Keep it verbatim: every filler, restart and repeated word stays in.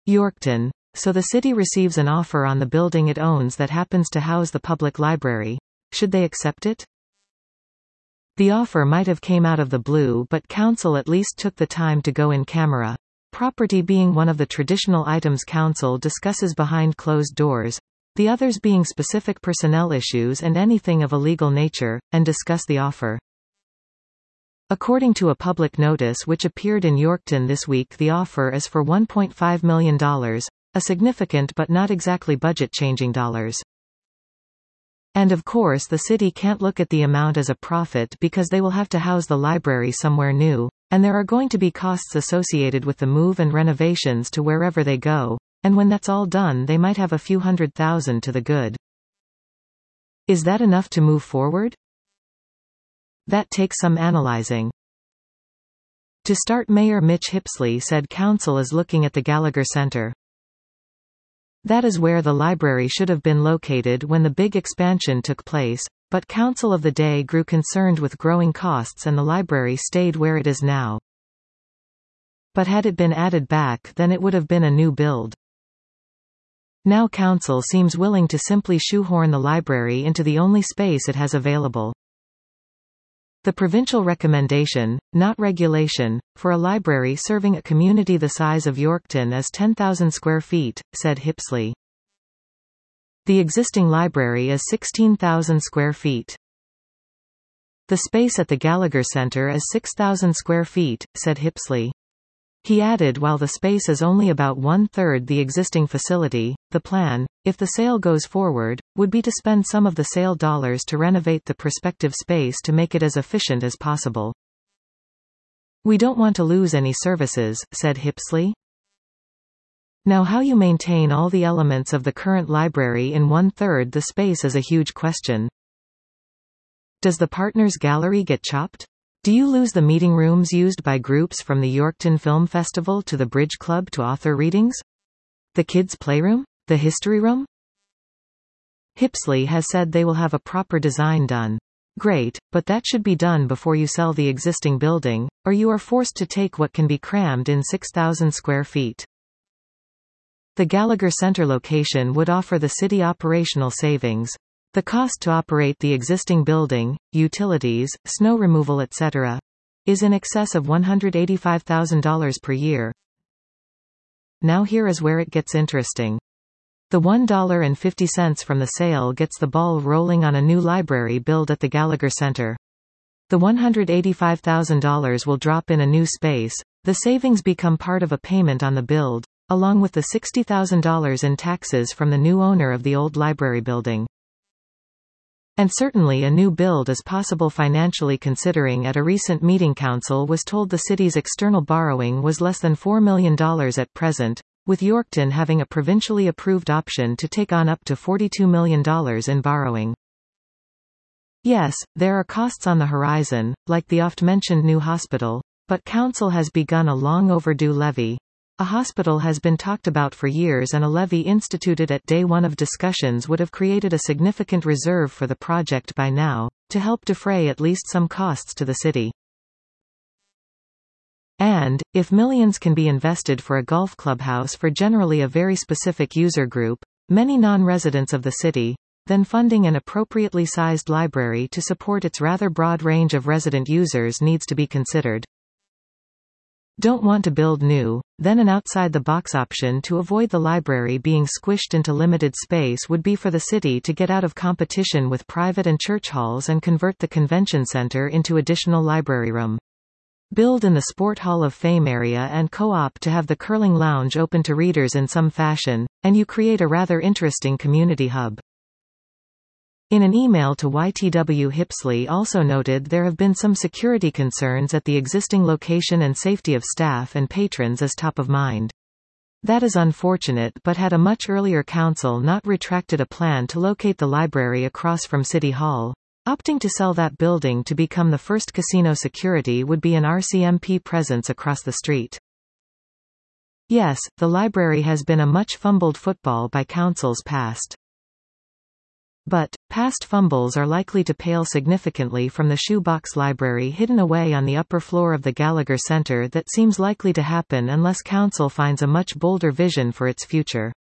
Yorkton. So the city receives an offer on the building it owns that happens to house the public library. Should they accept it? The offer might have came out of the blue, but council at least took the time to go in camera. Property being one of the traditional items council discusses behind closed doors, the others being specific personnel issues and anything of a legal nature, and discuss the offer. According to a public notice which appeared in Yorkton this week, the offer is for one point five million dollars, a significant but not exactly budget-changing dollars. And of course the city can't look at the amount as a profit because they will have to house the library somewhere new, and there are going to be costs associated with the move and renovations to wherever they go, and when that's all done they might have a few hundred thousand to the good. Is that enough to move forward? That takes some analyzing. To start, Mayor Mitch Hipsley said council is looking at the Gallagher Center. That is where the library should have been located when the big expansion took place, but council of the day grew concerned with growing costs and the library stayed where it is now. But had it been added back, then it would have been a new build. Now council seems willing to simply shoehorn the library into the only space it has available. The provincial recommendation, not regulation, for a library serving a community the size of Yorkton is ten thousand square feet, said Hipsley. The existing library is sixteen thousand square feet. The space at the Gallagher Center is six thousand square feet, said Hipsley. He added, while the space is only about one-third the existing facility, the plan, if the sale goes forward, would be to spend some of the sale dollars to renovate the prospective space to make it as efficient as possible. We don't want to lose any services, said Hipsley. Now how you maintain all the elements of the current library in one-third the space is a huge question. Does the Partners Gallery get chopped? Do you lose the meeting rooms used by groups from the Yorkton Film Festival to the Bridge Club to author readings? The kids' playroom? The history room? Hipsley has said they will have a proper design done. Great, but that should be done before you sell the existing building, or you are forced to take what can be crammed in six thousand square feet. The Gallagher Center location would offer the city operational savings. The cost to operate the existing building, utilities, snow removal et cetera, is in excess of one hundred eighty-five thousand dollars per year. Now here is where it gets interesting. The one dollar and fifty cents from the sale gets the ball rolling on a new library build at the Gallagher Center. The one hundred eighty-five thousand dollars will drop in a new space, the savings become part of a payment on the build, along with the sixty thousand dollars in taxes from the new owner of the old library building. And certainly a new build is possible financially, considering at a recent meeting council was told the city's external borrowing was less than four million dollars at present, with Yorkton having a provincially approved option to take on up to forty-two million dollars in borrowing. Yes, there are costs on the horizon, like the oft-mentioned new hospital, but council has begun a long overdue levy. A hospital has been talked about for years, and a levy instituted at day one of discussions would have created a significant reserve for the project by now, to help defray at least some costs to the city. And, if millions can be invested for a golf clubhouse for generally a very specific user group, many non-residents of the city, then funding an appropriately sized library to support its rather broad range of resident users needs to be considered. Don't want to build new, then an outside-the-box option to avoid the library being squished into limited space would be for the city to get out of competition with private and church halls and convert the convention center into additional library room. Build in the Sport Hall of Fame area and co-op to have the curling lounge open to readers in some fashion, and you create a rather interesting community hub. In an email to Y T W, Hipsley also noted there have been some security concerns at the existing location and safety of staff and patrons is top of mind. That is unfortunate, but had a much earlier council not retracted a plan to locate the library across from City Hall, opting to sell that building to become the first casino, security would be an R C M P presence across the street. Yes, the library has been a much fumbled football by councils past. But, past fumbles are likely to pale significantly from the shoebox library hidden away on the upper floor of the Gallagher Center that seems likely to happen unless Council finds a much bolder vision for its future.